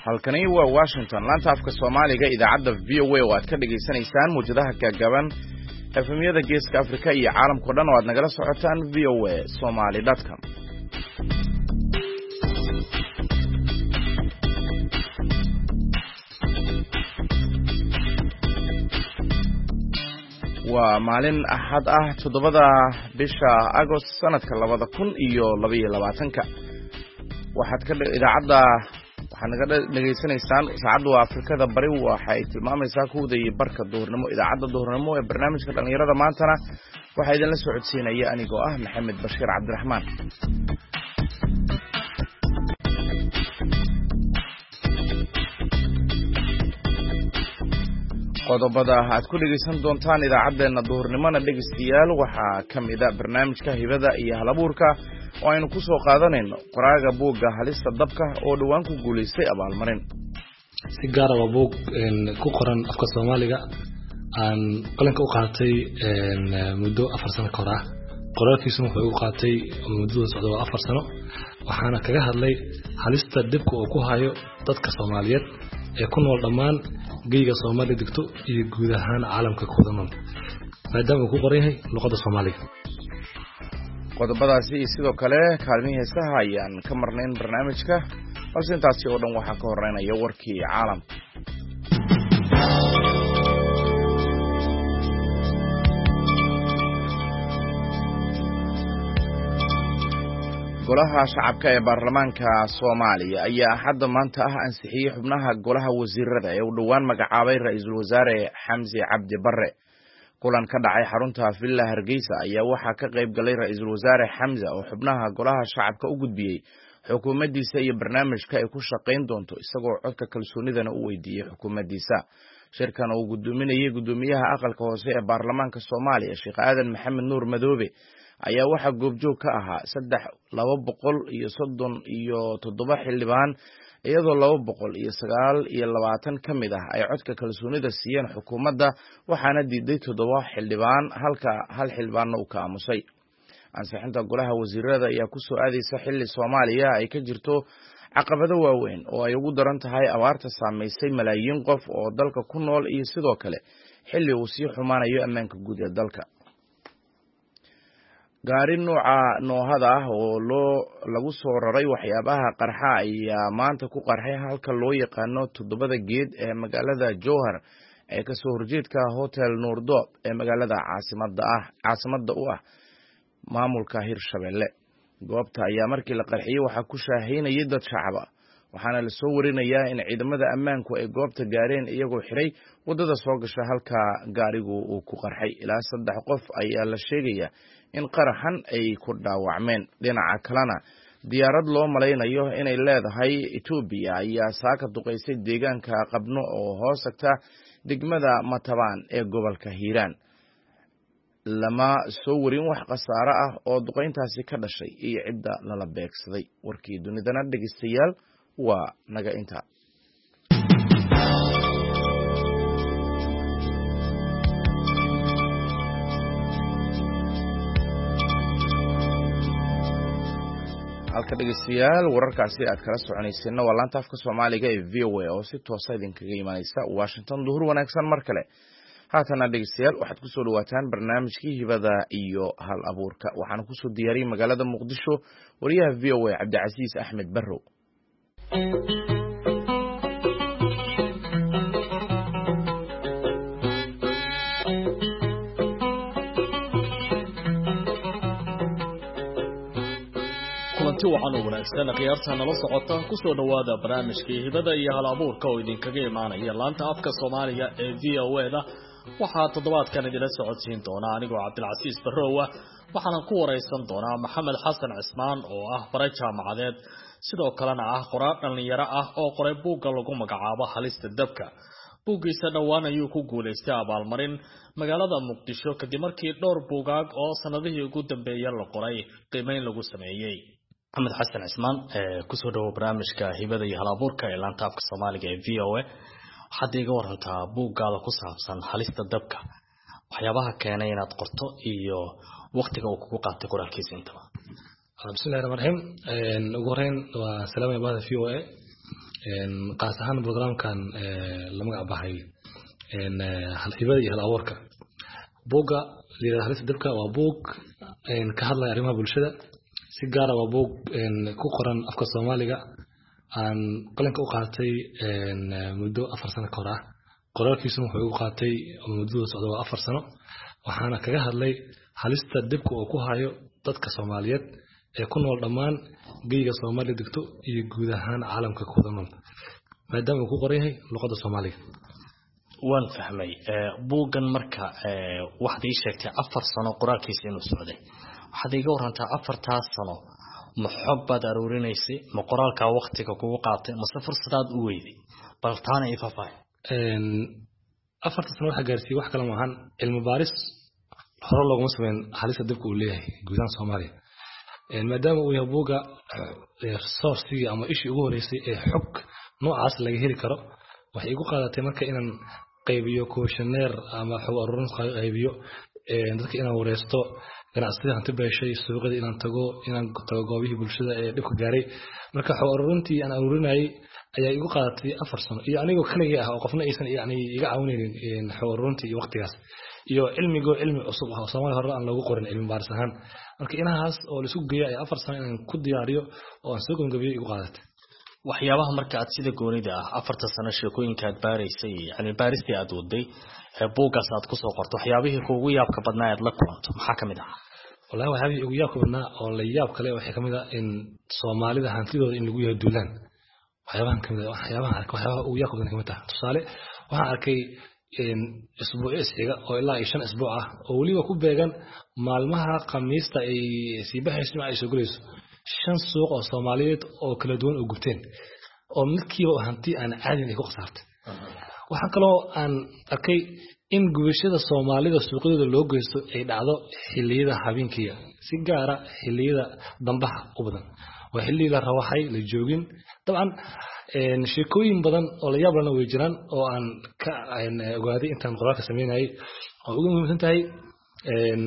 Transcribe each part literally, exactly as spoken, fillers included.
halkani waa Washington laanta afka Soomaaliga idaacadda V O A oo aad ka dhageysanaysaan muujadaha gaagaaban efemyada Geeska Afrika iyo caalamka dhan oo aad nagala socotaan v o a somali dot com. waa maalin axad ah toddobada bisha Agost sanadka labada kun iyo laba iyo labaatanka waxaad ka idaacadda waxaad naga dhageysanaysaan saacadda Afrikada bari waxay tilmaamaysaa kowda iyo barka duhurnimo idaacadda duhurnimo ee barnaamijka dhalinyarada maantana waxa idin la socodsiinaya anigoo ah Maxamed Bashiir Cabdiraxmaan. qodobada aad ku dhageysan doontaan idaacadeena duhurnimona dhageystayaal waxaa kamid ah barnaamijka hibada iyo halabuurka oo aynu ku soo qaadanayno qoraaga buugga halista dabka oo dhawaan ku guuleystay abaalmarin si gaar ah buug ku qoran afka Soomaaliga aan qalinka u qaatay muddo afar sano ka hor ah qoraalkiisu wuxuu u qaatay muddo socdo afar sano waxaana kaga hadlay halista dabka oo ku hayo dadka Soomaaliyeed ee ku nool dhamaan geyga Soomaaliya digto iyo guud ahaan caalamka ku wada nool maadaama uu ku qoran yahay luqadda Soomaaliga. qodobadaasi sidoo kale kaalmihi heesaha ayaan ka marnayn barnaamijka balse intaasi oo dhan waxaa ka horeynaya warkii caalamka. golaha shacabka ee baarlamaanka Soomaaliya ayaa hadda maanta ah ansixiyay xubnaha golaha wasiirada ee uu dhawaan magacaabay ra'iisul wasaare Xamse Cabdi Barre. kulan ka dhacay xarunta Villa Hargeysa ayaa waxaa ka qayb galay ra'iisul wasaare Xamse oo xubnaha golaha shacabka u gudbiyay xukuumaddiisa iyo barnaamijka ay ku shaqayn doonto isagoo codka kalsoonidana u weydiiyay xukuumaddiisa. shirkan uu gudoominayay gudoomiyaha aqalka hoose ee baarlamaanka Soomaaliya Sheekh Aadan Maxamed Nuur Madoobe ayaa waxa goobjoog ka ahaa saddex laba boqol iyo soddon iyo toddoba xildhibaan iyadoo laba boqol iyo sagaal iyo labaatan ka mid ah ay codka kalsoonida siiyeen xukuumadda waxaana diiday toddoba xildhibaan halka hal xildhibaanna uu ka aamusay. ansixinta golaha wasiirada ayaa ku soo aadaysa xilli Soomaaliya ay ka jirto caqabado waaweyn oo ay ugu daran tahay abaarta saameysay malaayiin qof oo dalka ku nool iyo sidoo kale xilli uu sii xumaanayo ammaanka guud ee dalka. gaari nooca noohada ah oo loo lagu soo raray waxyaabaha qarxa ayaa maanta ku qarxay halka loo yaqaano toddobada geed ee magaalada Jowhar ee ka soo horjeedka Hotel Noordoob ee magaalada caasimadda ah caasimadda u ah maamulka Hirshabelle. goobta ayaa markii la qarxiyay waxa ku shaahaynayay dad shacab ah waxaana la soo warinayaa in ciidamada ammaanku ay goobta gaareen iyagoo xiray wadada soo gasha halka gaarigu uu ku qarxay. ilaa saddex qof ayaa la sheegaya in qaraxan ay ku dhaawacmeen. dhinaca kalena diyaarad loo malaynayo inay leedahay Itoobiya ayaa saaka duqeysay deegaanka Qabno oo hoos tagta degmada Matabaan ee gobolka Hiiraan. lama soo warin wax khasaare ah oo duqeyntaasi ka dhashay iyo cidda lala beegsaday. warkii dunidana dhageystayaal waa naga inta. halka dhageystayaal wararkaasi aad kala soconayseen waa laanta afka Soomaaliga ee V O A oo si toos ah idinkaga imanaysa Washington. duhur wanaagsan mar kale. haatana dhageystayaal waxaad ku soo dhawaataan barnaamijkii hibada iyo hal abuurka waxaan ku soo diyaariyay magaalada Muqdisho wariyaha V O A Cabdicasiis Axmed Barrow. kulanti wacan oo wanaagsan qiyaarta nala socota ku soo dhawaada barnaamijkii hibada iyo hal abuurka oo idinkaga imaanaya laanta afka Soomaaliga ee V O A da. waxaa toddobaadkan idila socodsiin doona anigoo Cabdilcasiis Barrow ah waxaana ku wareysan doonaa Maxamed Xasan Cismaan oo ah baray jaamacadeed sidoo kalena ah qoraal dhalinyaro ah oo qoray buugga lagu magacaabo halista dabka. buuggiisa dhawaan ayuu ku guuleystay abaalmarin magaalada Muqdisho kadib markii dhowr buugaag oo sanadihii ugu dambeeyay la qoray qiimeyn lagu sameeyay. Maxamed Xasan Cismaan ku soo dhawo barnaamijka hibada iyo hal abuurka ee laanta afka Soomaaliga ee V O A. waxaad iga warantaa buuggaada ku saabsan halista dabka waxyaabaha keenay inaad qorto iyo waqtiga uu kugu qaatay qoraalkiisa intaba. بسم الله الرحمن الرحيم ugu horeyn waa salaam iyo baada V O A een qaas ahaan barnaamijkan la magac baxay een hal hibada iyo hal abuurka buugga liidaha halista dabka waa buug een ka hadlaya arrimaha bulshada si gaar ah waa buug een ku qoran afka Soomaaliga aan qalinka u qaatay een muddo afar sano ka hor ah qoraalkiisu wuxuu u qaatay muddo socdo afar sano waxaana kaga hadlay halista dabka oo ku hayo dadka Soomaaliyeed ee ku nool dhamaan geeyiga Soomaaliya degto iyo guud ahaan caalamka ku wada nool maadaama uu ku qoran yahay luqadda Soomaaliga waan fahmay buuggan marka waxaad ii sheegtay afar sano qoraalkiisa inuu socday waxaad iga warantaa afartaas sano ma xog baad aruurinaysay ma qoraalka waqtiga kugu qaatay ma fursadaad u weyday bal taana i faahfaahin een afarta sano waxa gaarsiiyay wax kale ma ahan cilmi baaris hore loogu sameeyay halista dabka uu leeyahay gudaha Soomaaliya een maadaama uu yahay buugga source ama ishi ugu horeysay ee xog noocaas laga heli karo waxay igu qaadatay marka inaan qaybiyo questionnaire ama xog ururin qaybiyo ee dadka inaan wareysto ganacsiga hanti beeshay suuqada inaan tago inaan tago goobihii bulshada ee dhibka gaaray marka xog ururintii aan ururinayay ayaa igu qaadatay afar sano iyo anigoo kaliya ah oo qofna aysan yani iga caawinaynin xog ururintii iyo waqtigaas iyo cilmigo cilmi cusub ah oo Soomaali hore aan loogu qorin cilmi baaris ahaan marka inahaas oo la isku geeyay afar sano inaan ku diyaariyo oo aan soo gabagabeeyo igu qaadatay waxyaabaha marka aad sida goonida ah afarta sano sheekooyinka aad baaraysay yani baaristii aad waday ee buuggaas aad ku soo qorto waxyaabihii kuugu yaabka badnaa aad la kulanto maxaa kamid ah wallahi waxyaabihii ugu yaabka badnaa oo la yaab kale waxay kamid ah in Soomaalida hantidooda in lagu yahay duulaan waxyaabahan kamid ah waxyaabaha waxyaabaha ugu yaabka badnaa kamid ah tusaale waxaan arkay in isbuuc isxiga oo ilaa shan isbuuc ah oo waliba ku beegan maalmaha Khamiista ay sii baxayso ay soo galayso shan suuq oo Soomaaliyeed oo kala duwan oo gubteen oo midkiiba hanti aan caadi ah ku qasartay waxa kale oo aan arkay in gubashada Soomaalida suuqyada loo geysto ay dhacdo xilliyada habeenkii si gaar ah xilliyada dambaha u badan waa xilliyada rawaxay la joogin dabcan een sheekooyin badan oo la yaab lana way jiraan oo aan ka ogaaday intaan qoraalka sameynayay oo ugu muhiimsan tahay een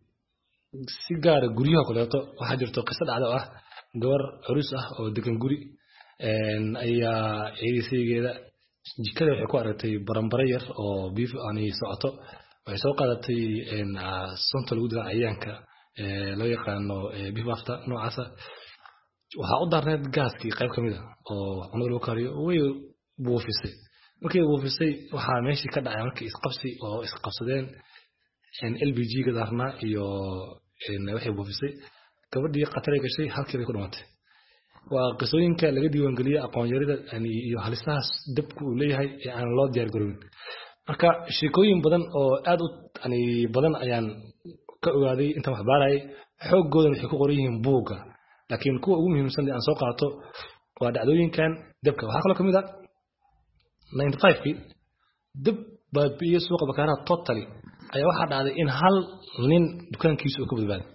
si gaar guriyaha kaleeto waxa jirto qiso dhacdo ah gabar curus ah oo degan guri een ayaa eedaysigeeda jikada waxay ku aragtay baranbaro yar oo beef ani socoto waxay soo qaadatay een sunta lagu dilo cayaanka ee loo yaqaano beef after noocaasa waxa u darneed gaaskii qayb kamid ah oo cunada loo kariyo way buufisay markii buufisay waxa meeshii ka dhacay markii isqabsi oo isqabsadeen in L P G ga darna iyo in waxay buufisay gabadhii qatar gashay halkii bay ku dhimatay waa qisooyinka laga diiwaan galiyay aqoon yarida iyo halistaas dabku uu leeyahay ee aan loo diyaar garoobin marka sheekooyin badan oo aad u ani badan ayaan ka ogaaday inta wax baaray xoogooda waxay ku qoran yihiin buugga laakiin kuwa ugu muhiimsan ee aan soo qaato waa dhacdooyinkan dabka waxa kale kamid ah ninety-five kii dab baabiye suuqa bakaaraha totally ayaa waxa dhacday in hal nin dukaankiisa uu ka badbaaday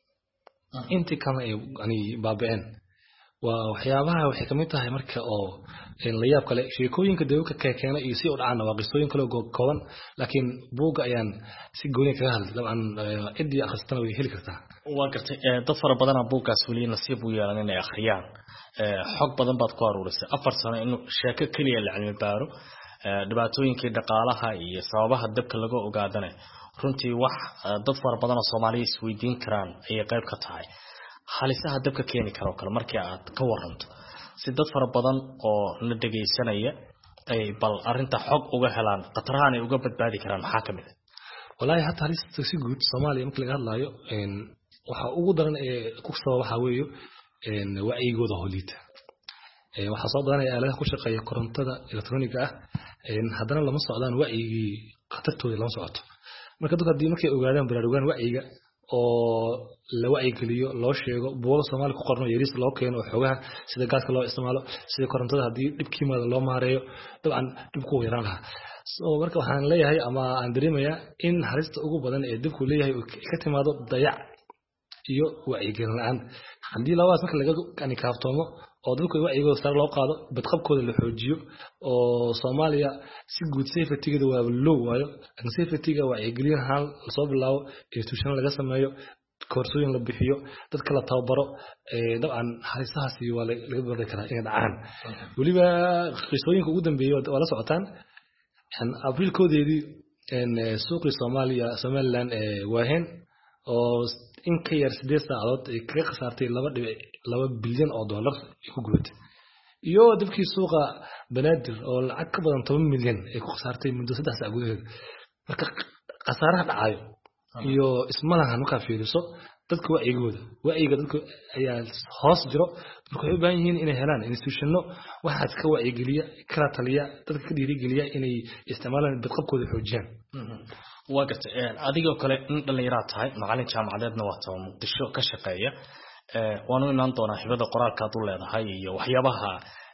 intii kama ay baabeen waa waxyaabaha waxay kamid tahay marka oo in la yaab kale sheekooyinka dawladka ka keena iyo si u dhacana waa qisooyin kale oo kooban laakiin buugga ayaan si gooni kaga hadlay dabcan cidii akhristana way heli kartaa waa gartay dad fara badan oo buuggaas wali nasiib u yeelan inay akhriyaan xog badan baad ku aruurisay afar sano in sheeko kaliya la cilmi baaro dhibaatooyinkii dhaqaalaha iyo sababaha dabka laga ogaadana runtii wax dad fara badan oo Soomaaliyeed isweydiin karaan ay qayb ka tahay halisaha dabka keeni karo kale markii aad ka waranto si dad fara badan oo la dhageysanaya ay bal arinta xog uga helaan qatarahan ay uga badbaadi karaan maxaa kamid ah wallahi hatta halista si guud Soomaaliya markii laga hadlayo in waxa ugu daran ee ku sabab waxa weeyo in wacyigooda holiita ee waxa soo badanaya aaladaha ku shaqeeya korontada elektrooniga ah in haddana lama socdaan wacyigii qatartooda lama socoto marka dadka hadii markay ogaadaan baraarugaan wacyiga oo la wacyi geliyo loo sheego buulo Soomaali ku qorno yariis loo keeno xogaha sida gaaska loo isticmaalo sida korontada hadii dibkiimada loo maareeyo dabcan dibku yaraan laha soo marka waxaan leeyahay ama aan dareemayaa in halista ugu badan ee dibku leeyahay ka timaado dayac iyo wacyi gelin la'aan hadii labaad marka laga kani kaaftoomo oo dadku wacyigooda sare loo qaado badqabkooda la xoojiyo oo Soomaaliya si guud safety-geeda waa low waayo safety-ga wacyi gelin hal soo bilaabo institution laga sameeyo koorsooyin la bixiyo dadka la tababaro dabcan halisahaasi waa laga badan karaa inay dhacaan waliba qisooyinka ugu dambeeyay waa la socotaan abriil koodeedii suuqii Soomaaliya Somaliland waahen oo in ka yar sideed saacadood ay kaga khasaartay laba bilyan oo dollar ku gubatay iyo dabkii suuqa Banaadir oo lacag ka badan toban milyan ay ku khasaartay muddo saddex saac gudaheed marka khasaaraha dhacayo iyo ismalahan marka fiiriso dadka wacyigooda wacyiga dadka ayaa hoos jiro marka ay u baahan yihiin inay helaan institutionno waxa ka wacyigeliya kala taliya dadka ka dhiirigeliya inay isticmaalaan badqabkooda xoojiyaan waa gartay adigoo kale in dhalinyaro tahay macallin jaamacadeedna waa tahay Muqdisho ka shaqeeya waanu imaan doonaa xibada qoraalka aad u leedahay iyo waxyaabaha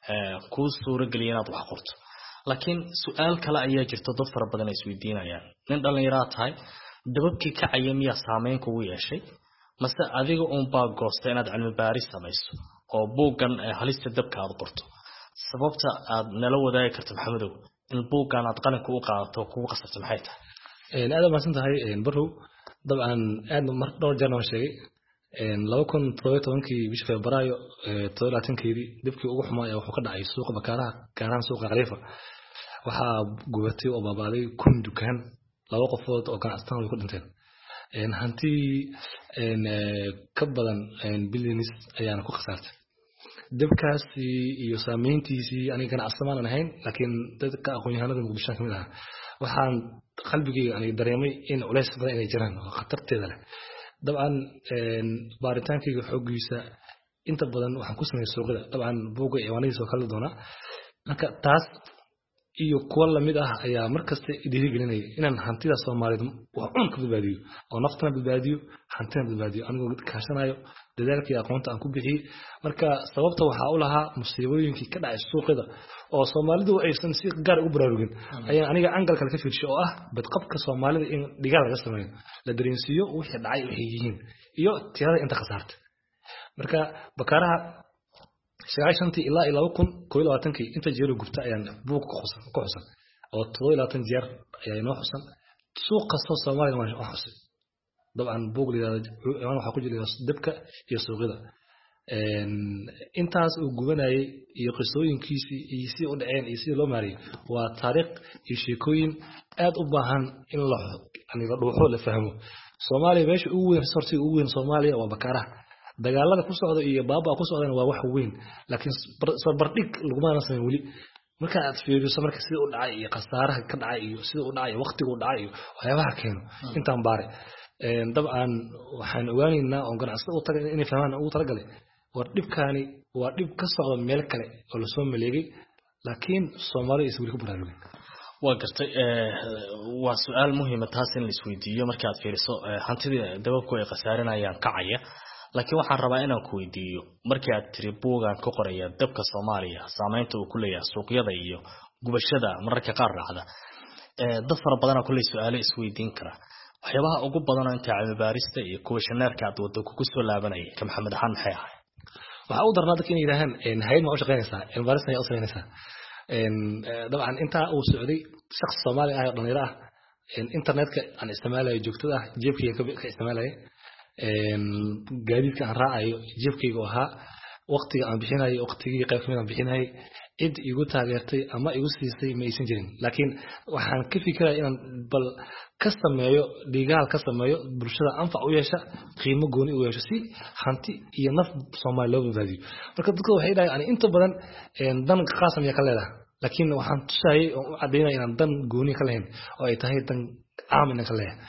ku suurageliyay inaad wax qorto laakiin su'aal kale ayaa jirta dad fara badan ay isweydiinayaan in dhalinyaro tahay dababkii ka cayamiya saameyn kugu yeeshay mase adiga uun baa goostay inaad cilmi baaris samayso oo buuggan halista dabka aad qorto sababta aad nala wadaagi karto Maxamedow in buuggan aad qalinka u qaadato kugu qasabtay maxay tahay aad ma san tahay barow dabcan aad mar dhowr jeer noo sheegay laba kun iyo toban-kii bishii Febraayo toddobaatan-keedii dabkii ugu xumaa wuxuu ka dhacay suuqa Bakaaraha gaaraan suuqa Khalifa waxaa gubatay oo baabaaday kun dukaan laba qofood oo ganacsatada ku dhinteen een hanti een ka badan een billions ayaan ku khasaartay dabkaasi iyo saameyntiisii aniga ganacsamaan ahayn laakiin dadka aqoon-yahanada Muqdisho kamid ah waxaan qalbigayga aniga dareemay in culays badan ay jiraan oo khatarteeda leh dabcan een baaritaankayga xoogiisa inta badan waxaan ku sameeyay suuqada dabcan buuga iyo wanaagsan oo kala doona marka taas iyo kuwa lamid ah ayaa markasta dhiirigelinay inaan hantida Soomaaliyeed wax uun ka badbaadiyo oo naftana badbaadiyo hantida badbaadiyo anigoo kaashanayo dadaalkii aqoonta aan ku bixiyay marka sababta waxa uu lahaa musiibooyinkii ka dhacay suuqada oo Soomaalidu aysan si gaar ugu baraarugin ayaa aniga angal kale ka fiirshay oo ah badqabka Soomaalida in dhigaal laga sameeyo la dareensiyo wixii dhacay wixii yihiin iyo tirada inta khasaartay marka Bakaaraha sagaashantii ilaa laba kun iyo labaatan-kii inta jeer gubta ayaan buug ku xusan ku xusan oo todoba iyo labaatan jeer ayaa inoo xusan suuq kasta Soomaaliya waa xusan dabcan buug lidaada waxa ku jira dabka iyo suuqyada een intaas uu gubanayay iyo qisooyinkiisii iyo si u dhaceen iyo si loo maariyay waa taariikh iyo sheekooyin aad u baahan in la aniga dhuuxo la fahmo Soomaaliya meesha ugu weyn sortii ugu weyn Soomaaliya waa Bakaaraha dagaalada ku socda iyo baaba ku socdana waa wax weyn laakiin barbardhig lagu ma nasan wali marka aad fiiriso marka sida u dhacay iyo khasaaraha ka dhacay iyo sida u dhacay waqtiga u dhacay waxyaabaha keeno intaan baare een dabcan waxaan ogaanaynaa oo ganacsato u tagay inay fahmaan ugu talagalay war dhibkaani waa dhib ka socda meel kale oo la soo maleegay laakiin Soomaaliya iswili ku baraarugay waa gartay waa su'aal muhiim ah taas in la isweydiiyo marka aad fiiriso hantida dababku ay khasaarinayaan kacaya laakiin waxaan rabaa inaan ku weydiiyo markii aad tiri buugan ka qoraya dabka Soomaaliya saameynta uu ku leeyahay suuqyada iyo gubashada mararka qaar raacda ee dad fara badan ku leeyahay su'aalo isweydiin kara waxyaabaha ugu badan inta cilmi baarista iyo kuwashanaarka aad wado ku soo laabanaya ka Maxamed Xan maxay ahay waxa uu darnaa dadka inay yiraahdaan in hay'ad ma u shaqeynaysaa cilmi baarista ay u sameynaysaa in dabcan inta uu socday shakhs Soomaali ah oo dhalinyaro ah in internetka aan isticmaalayo joogtada ah jeebkayga ka isticmaalayo een gaadiidka aan raacayo jeebkayga ahaa waqtiga aan bixinayo waqtigii qayb kamid aan bixinayo cid igu taageertay ama igu siisay ma aysan jirin laakiin waxaan ka fikiraa inaan bal ka sameeyo dhigaal ka sameeyo bulshada anfac u yeesha qiimo gooni u yeesho si hanti iyo naf Soomaali loo badbaadiyo marka dadku waxay dhaayaan inta badan een dan qaasam ya ka leedahay laakiin waxaan tusayay oo cadeynaa inaan dan gooni ka lahayn oo ay tahay dan aamin ka leeyahay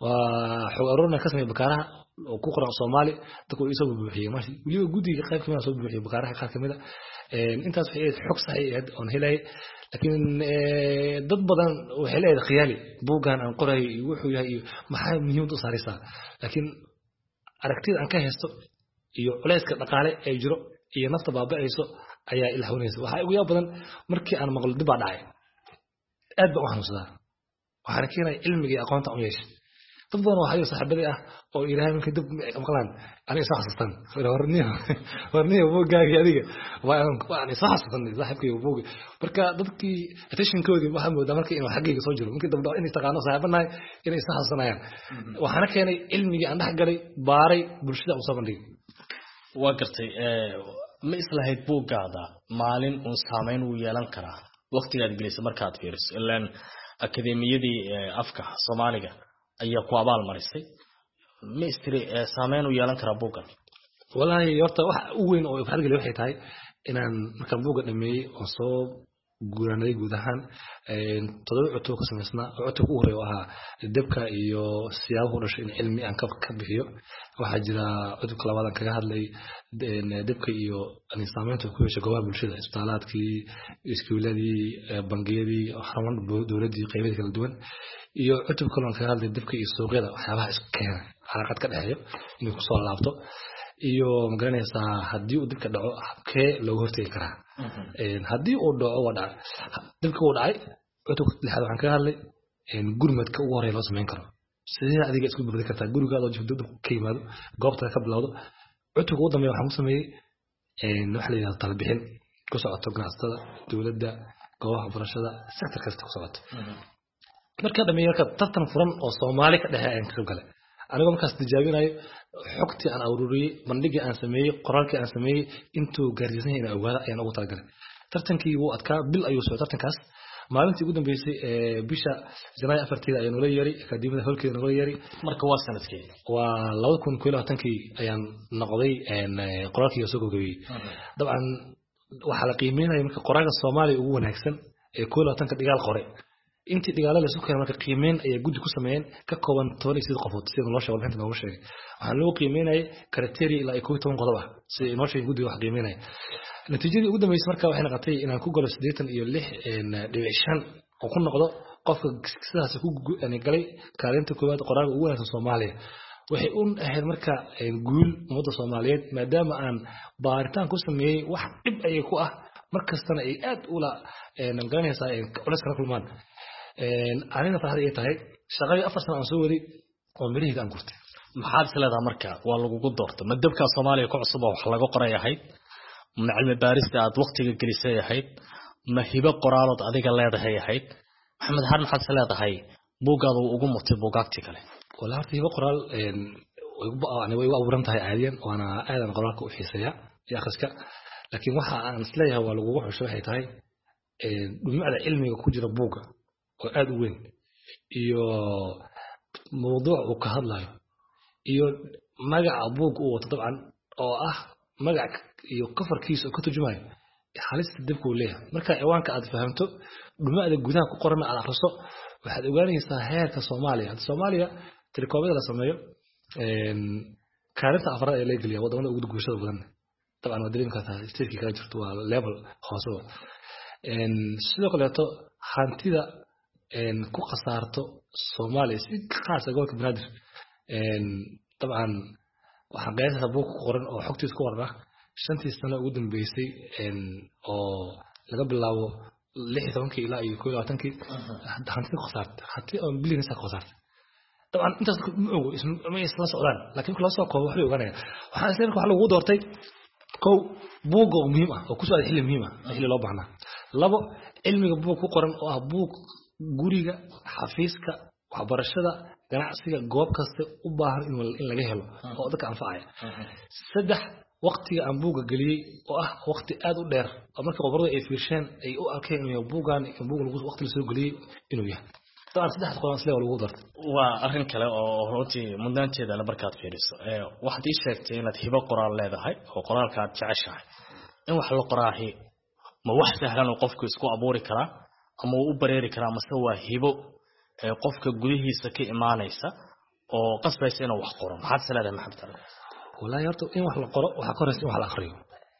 waa xog aroorna ka sameeyo Bakaaraha oo ku qoran Soomaali dadku isoo buuxiyay markii waliba gudiga qayb kamid ah soo buuxiyay Bakaaraha qaar kamid ah een intaas waxay xog saxiix ah oo helay laakiin dad badan waxay leedahay khiyaali buugan aan qoray wuxuu yahay maxay muhiim u saaraysaa laakiin aragtida aan ka haysto iyo culayska dhaqaale ee jiro iyo nafta baaba'ayso ayaa ilaawnaysa waxa ugu yaab badan markii aan maqlo dib baa dhacay aad baan u xanuunsadaa waxaan keenay cilmiga aqoonta u yeeshay dad badan oo hayo saaxiibadii ah oo ilaahay markay dib maqlaan aniga soo xasuustan warniyo warniyo buugaagi adiga waan soo xasuustan saaxiibkay buugi marka dadkii attention-koodii waxa moodaa markii inuu xaqiiqa soo jiro markii dabda inay taqaano saaxiibanahay inay soo xasuusanayaan waxaana keenay cilmigii aan dhex galay baaray bulshada u soo bandhigay waa gartay ma islahayd buugaada maalin uu saameyn uu yeelan karaa waqtigaad gelisay markaad fiiriso ilaan akademiyadii afka Soomaaliga ayaa ku abaal marisay ma istiri saameyn uu yeelan karaa buugan wallahi horta wax u weyn oo farxad geliyo waxay tahay inaan markaan buuga dhameeyay oo soo guuranay guud ahaan todoba cutub ka samaysnaa cutub u horeeyo ahaa dabka iyo siyaabaha dhashay in cilmi aan ka bixiyo waxa jira cutubka labaad aan kaga hadlay dabka iyo saameynta ku yeeshay goobaha bulshada isbitaaladkii iskuuladii bangiyadii xarumaha dowladda qaybaha kala duwan iyo cutub kale aan kaga hadlay dabka iyo suuqyada waxyaabaha isku keena xaraqad ka dhaxeeyo inuu ku soo laabto iyo magaranaysaa haddii uu dibka dhaco habkee looga hortagi karaa haddii uu dhaco waa dhaca dibka uu dhacay cutubka lixaad waxaan kaga hadlay gurmadka ugu horeeya loo samayn karo sidee adiga isku badbaadi kartaa gurigaada oo jifdo ka yimaado goobta ka bilowdo cutubka ugu dambeeya waxaan ku sameeyey waxa la yidhahdo talabixin ku socoto ganacsatada dowladda goobaha waxbarashada sector kasta ku socoto markaa dhameeya marka tartan furan oo Soomaali ka dhexe ayaan ka qayb galay anigoo markaas tijaabinayo xogtii aan ururiyay bandhigii aan sameeyay qoraalkii aan sameeyay intuu gaarsiisan yahay ogaada ayaan ugu talagalay tartankii wuu adkaa bil ayuu soo tartankaas maalintii ugu dambeysay ee bisha Janaayo afarteeda ayaan ula yeeray akademiyada holkeeda ula yeeray marka waa sanadkii waa laba kun iyo labaatan-kii ayaan noqday een qoraalkii soo gogobay dabcan waxa la qiimeeyay marka qoraalka Soomaaliya ugu wanaagsan ee koob iyo labaatan-ka dhigaal qoray intii dhigaalo la soo keenay marka qiimeyn ay guddi ku sameeyeen ka kooban toban iyo siddeed qofood sida loo sheegay inta loo sheegay waxaan loo qiimeynay criteria ilaa koob iyo toban qodob ah si inoo sheegay guddiga wax qiimeynay natiijadii ugu dambeysay marka waxay noqotay inaan ku galo siddeetan iyo lix dhibic shan oo ku noqdo qofka sidaas ku galay kaalinta koowaad qoraalka ugu wanaagsan Soomaaliya waxay u ahayd marka guul ummadda Soomaaliyeed maadaama aan baaritaan ku sameeyay wax dhib ay ku ah markastana ay aad ula garanaysaa culis kala kulmaan anina farxad ay tahay shaqadii afar sano aan soo waday oo mirihii aan gurtay maxaad isleedahay marka waa lagu doortay madabka Soomaaliya ku cusub oo wax laga qoray ahayd ma cilmi baarista aad waqtiga gelisay ahayd ma hibo qoraalad adiga leedahay ahayd maxamed har maxaad isleedahay buugaadu ugu mutay buugaagti kale wala horta hibo qoraal een way u abuuran tahay caadiyan waana aadan qoraalka u xiiseeya iyo akhriska laakiin waxa aan isleeyahay waa lagu xusho waxay tahay een dhumucda cilmiga ku jira buuga oo aad u weyn iyo mowduuc uu ka hadlayo iyo magaca buug uu wato dabcan oo ah magac iyo coverkiisa ka turjumayo halista dibku leeyahay marka ciwaanka aad fahamto dhumucda gudaha ku qoran aad akhriso waxaad ogaanaysaa heerka Soomaaliya Soomaaliya tilkoobada la sameeyo een kaalinta afraad ee la geliyo wadamada ugu guushada badan dabcan waa dareemka tahay state ka jirto waa level hoose een sidoo kale to hantida een ku qasaarto Soomaaliya si khaas ah gobolka Banaadir een dabcan waxa qeybta buug ku qoran oo xogtiisa ku warna shantii sano ugu dambeysay een oo laga bilaabo lix iyo toban ilaa iyo koob iyo labaatan hantida ku qasaartay hantida oo billion sa ku qasaartay طبعا انت ما يسلا سودان لكن كل سoo koob wax ogaanaya waxa isla markaa lagu doortay kow buug muhiim ah oo ku soo xilli muhiim ah xilli loo baahnaa labo cilmiga buug ku qoran oo ah buug guriga xafiiska waxbarashada ganacsiga goob kasta u baahan in laga helo oo dadka anfacaya saddex waqtiga aan buuga galiyay oo ah waqti aad u dheer oo markii qobarada ay fiirsheen ay u arkeen in buugan in buug lagu waqti la soo galiyay inuu yahay طبعا صدق قرآن سليم ولا وضرت وأرين كلا أو روتي مدان كذا أنا بركات فيرس واحد يشتكي إن تهيب قرآن لا ده هاي هو قرآن كات تعشى إن وحلو قرآن هي ما واحد سهل وقفك يسقو أبوري كلا أما أبريري كلا مستوى هيبو قفك جريه سكي إيمانيسا أو قص بس إنه واحد قرآن حد سلالة ما حد ترى ولا يرتو إن وحلو قرآن وحقرأ إن وحلا آخريو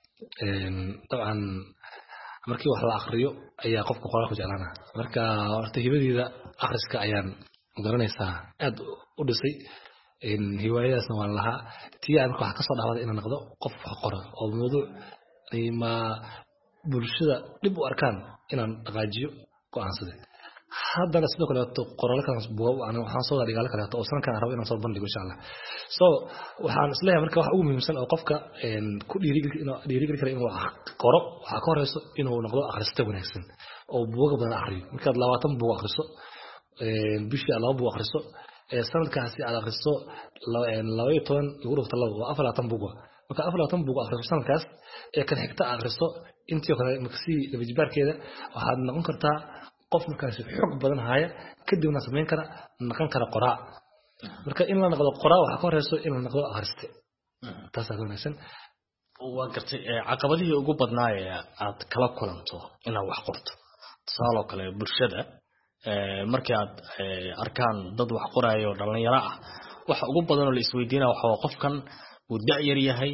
طبعا markii wax la akhriyo ayaa qofka qoraalka jeclaana marka horta hibadiida akhriska ayaan garanaysaa aad u dhisay in hiwaayadaasna waan lahaa tii aan wax ka soo dhaawada inaan noqdo qof wax qoro oo mowduuc ma bulshada dib u arkaan inaan dhaqaajiyo go'aansaday haddana sidoo kale qoraallo kale buugaag aan waxaan soo dhigaal kale oo sanadkan rabo inaan soo bandhigo insha Allah so waxaan isleeyahay marka wax ugu muhiimsan oo qofka een ku dhiirigelin inuu dhiirigelin karo inuu qoro waxa ka horeyso inuu noqdo akhrista wanaagsan oo buugaag badan akhriyo markaad labaatan buug akhriso een bishii laba buug akhriso ee sanadkaasi aad akhriso laba iyo toban ugu dhufta laba afar iyo labaatan buug marka afar iyo labaatan buug akhriso sanadkaas ee kan xigta akhriso intii kale maksi wajbaarkeeda waxaad noqon kartaa qof markaas xog badan haya kadibna sameyn kara noqon kara qoraa marka in la noqdo qoraa waxa ka horeyso in la noqdo akhriste taas aad wanaagsan waa gartay caqabadihii ugu badnaa ee aad kala kulanto inaad wax qorto tusaale kale bulshada markii aad arkaan dad wax qorayo dhalinyaro ah waxa ugu badan oo la isweydiinaa waxa qofkan uu da' yar yahay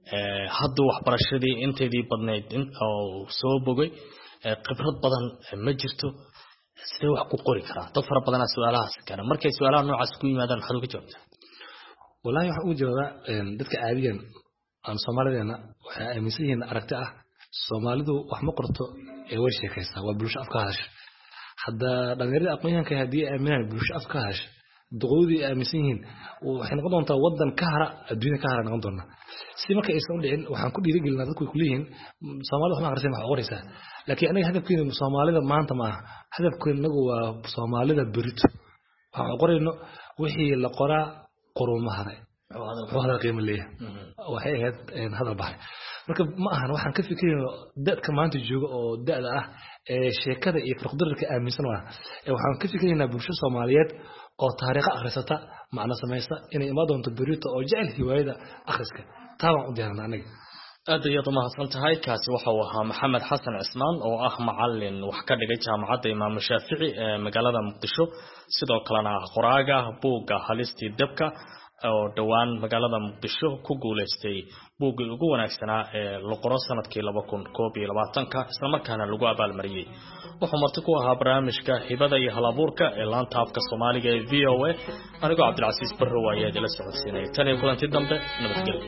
hadda waxbarashadii inteedii badneyd oo soo bogay khibrad badan ma jirto sidee wax ku qori karaa dad fara badan su'aalahaas kana markay su'aalaha noocaas ku yimaadaan maxaad uga jawaabtaa wallahi waxa uu jawaabaa dadka caadiyan aan Soomaaliyeena waxa aaminsan yihiin aragti ah Soomaalidu wax ma qorto ee way sheekaysaa waa bulsho afka haash hadda dhalinyarada aqoonyahanka hadii aaminaan bulsho afka haash duqoodii aaminsan yihiin waxay noqon doontaa wadan ka hara adduunka ka hara noqon doona si marka aysan u dhicin waxaan ku dhiirigelinaa dadku ku leeyihiin Soomaalidu wax ma akhrisan wax qoraysaa laakiin aniga hadafkeenu Soomaalida maanta ma aha hadafkeenu waa Soomaalida berito waxa qorayno wixii la qoraa qorumaha waxa qiimo leeyahay waxay ahayd in hadal baahay marka ma ahan waxaan ka fikirino dadka maanta jooga oo da'da ah ee sheekada iyo farqadarka aaminsan waa ee waxaan ka fikirnaa bulsho Soomaaliyeed oo taariikh akhrisata macna sameeysa inay imaado doonto berito oo jecel hiwaayada akhriska taan u diyaarna aniga aad iyo aad ma hasan tahay kaasi waxa uu ahaa Maxamed Xasan Cismaan oo ah macallin wax ka dhigay jaamacadda Imaam Shaafici ee magaalada Muqdisho sidoo kalena qoraaga buugga halistii dabka oo dhawaan magaalada Muqdisho ku guuleystay buuggii ugu wanaagsanaa ee la qoro sanadkii laba kun iyo labaatan isla markaana lagu abaalmariyay wuxuu marti ku ahaa barnaamijka hibada iyo halabuurka ee laanta afka Soomaaliga ee V O A anigoo Cabdilcasiis Barro waayeed la socodsiinay tan iyo kulanti dambe nabadgelyo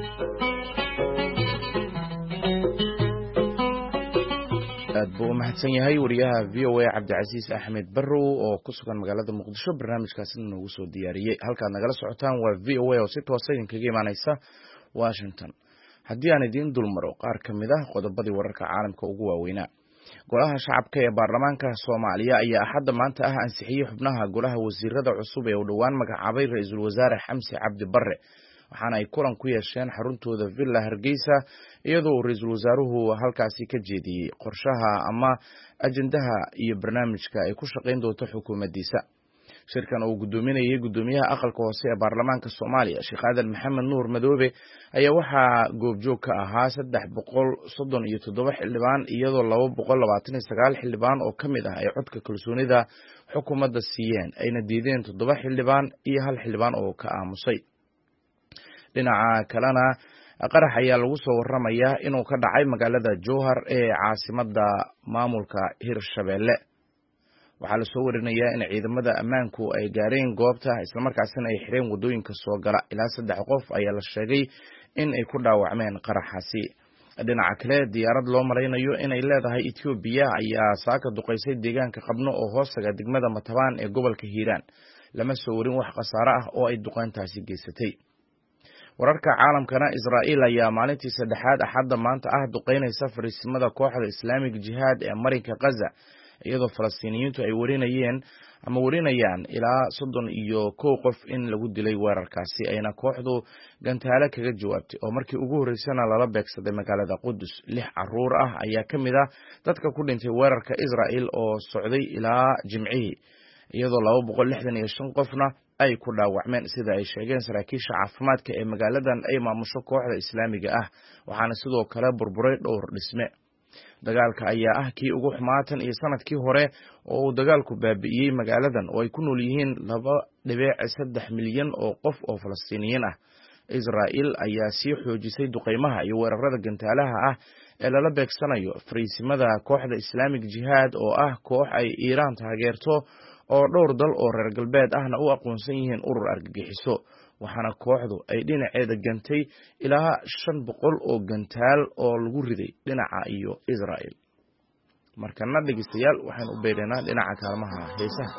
aad buu mahadsan yahay wariyaha V O A Cabdilcasiis Axmed Barro oo ku sugan magaalada Muqdisho barnaamijkaasina noogu soo diyaariyay halkaad nagala socotaan waa V O A oo si toos ah kaga imaanaysa Washington haddii aan idin dulmaro qaar kamid ah qodobadii wararka caalamka ugu waaweynaa golaha shacabka ee baarlamaanka Soomaaliya ayaa hadda maanta ah ansixiyay xubnaha golaha wasiirada cusub ee u dhawaan magacaabay ra'iisul wasaare Xamsi Cabdi Barre waxaana ay kulan ku yeesheen xaruntooda Villa Hargeysa iyadoo ra'iisul wasaaruhu halkaasi ka jeediyay qorshaha ama ajendaha iyo barnaamijka ay ku shaqeyn doonto xukuumaddiisa shirkan oo gudoominayay gudoomiyaha aqalka hoose ee baarlamaanka Soomaaliya Sheekh Aadan Maxamed Nuur Madoobe ayaa waxa goobjoog ka ahaa saddex boqol soddon iyo toddoba xildhibaan iyadoo laba boqol labaatan iyo sagaal xildhibaan oo kamid ah ay codka kalsoonida xukuumadda siiyeen ayna diideen toddoba xildhibaan iyo hal xildhibaan oo ka aamusay dhinaca kalena qarax ayaa lagu soo waramayaa inuu ka dhacay magaalada Jowhar ee caasimadda maamulka Hirshabelle waxaa la soo warinayaa in ciidamada ammaanku ay gaareen goobta isla markaasina ay xireen wadooyinka soo gala ilaa saddex qof ayaa la sheegay in ay ku dhaawacmeen qaraxaasi dhinaca kale diyaarad loo maraynayo inay leedahay Ethiopia ayaa saaka duqeysay deegaanka qabno oo hoostaga degmada Matabaan ee gobolka Hiiraan lama soo warin wax khasaare ah oo ay duqeyntaasi geysatay wararka caalamkana Israa'iil ayaa maalintii saddexaad axadda maanta ah duqeynaysa fariisimada kooxda Islamic Jihad ee marinka Gaza iyadoo Falastiiniyiintu ay warinayeen ama warinayaan ilaa soddon iyo kow qof in lagu dilay weerarkaasi ayna kooxdu gantaale kaga jawaabtay oo markii ugu horeysana lala beegsaday magaalada Qudus lix caruur ah ayaa kamid ah dadka ku dhintay weerarka Israa'iil oo socday ilaa Jimcihii iyadoo laba boqol lixdan iyo shan qofna ay ku dhaawacmeen sida ay sheegeen saraakiisha caafimaadka ee magaaladan ay maamusho kooxda Islaamiga ah waxaana sidoo kale burburay dhowr dhisme dagaalka ayaa ah kii ugu xumaatan iyo sanadkii hore oo uu dagaalku baabi'iyay magaaladan oo ay ku nool yihiin laba dhibic saddex milyan oo qof oo Falastiiniyiin ah Israa'iil ayaa sii xoojisay duqeymaha iyo weerarada gantaalaha ah ee lala beegsanayo fariisimada kooxda Islamic Jihad oo ah koox ay Iiraan taageerto oo dhowr dal oo reer galbeed ahna u aqoonsan yihiin urur argagixiso waxaana kooxdu ay dhinaceeda gantay ilaa shan boqol oo gantaal oo lagu riday dhinaca iyo Israa'iil markana dhegeystayaal waxaan u beereynaa dhinaca kaalmaha heesaha.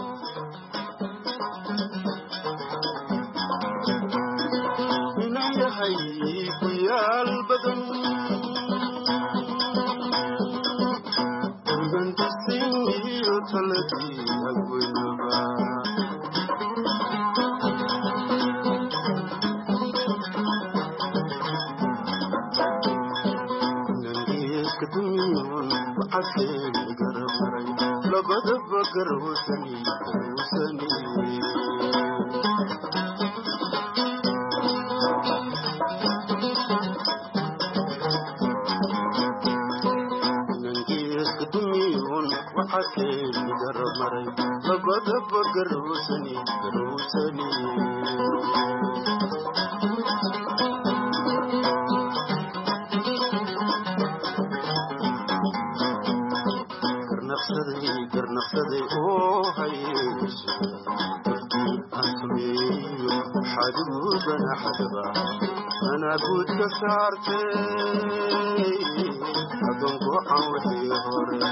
أنا قد كسرتي أدونك وحوحي هوري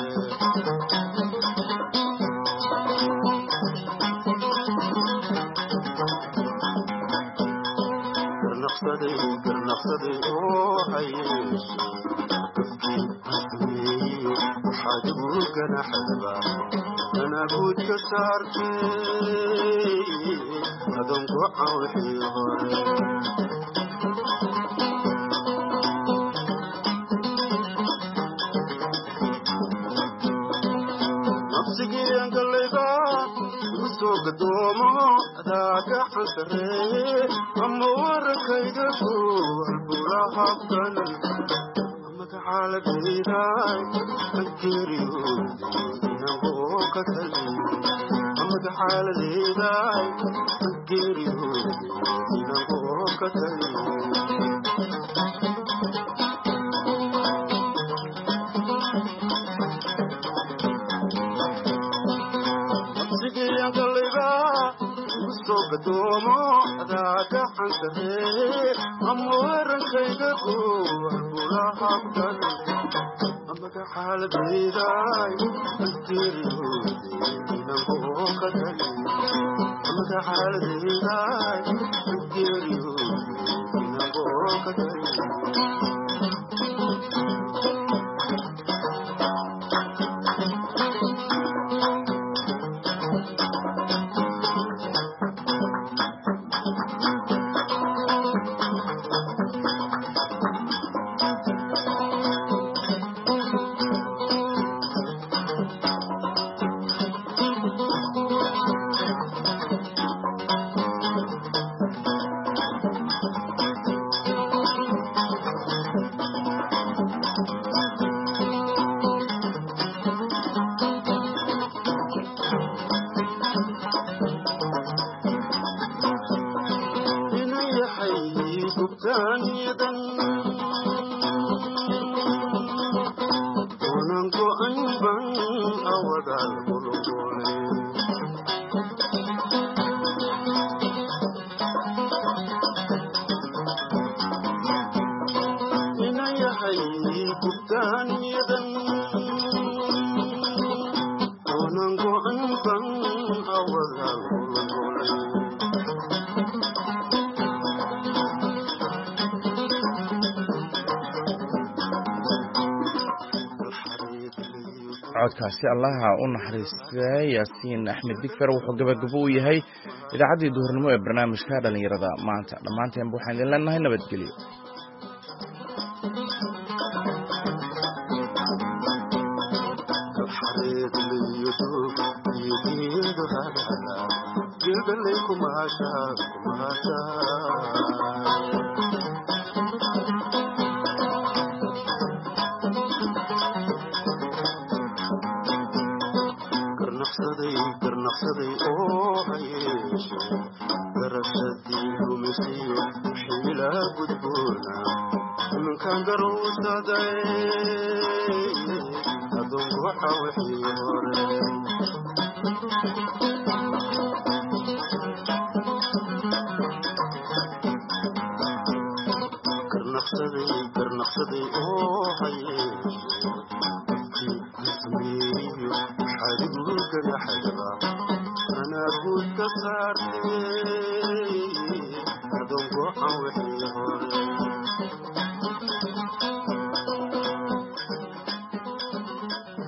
كرنقصدي كرنقصدي أوحيش كفكي أسمي وحاجبوك أنا حدبا أنا قد كسرتي أدونك وحوحي هوري قدومه ذاك حسري أمور كيدكو البلا حقنا أمك حالك هيراي الكريو نبو كتلي أمك حالك هيراي الكريو نبو كتلي قدومه ذاك حسري أمور كيدكو البلا حقنا أمك حالك هيراي الكريو نبو كتلي أمك حالك هيراي الكريو نبو كتلي codkaasi allaha u naxariistay yaasiin axmed digfer wuxuu gabagabo u yahay idaacaddii duhurnimo ee barnaamijka dhalinyarada maanta dhammaanteen waxaan idin leenahay nabadgelyo. كرنقصدي أوحيش درشتي ومسيو حيلا قدبونا من كان قروصدي أدونك وحوحي هوري كرنقصدي كرنقصدي أوحيش حميري حادق وقري حدبا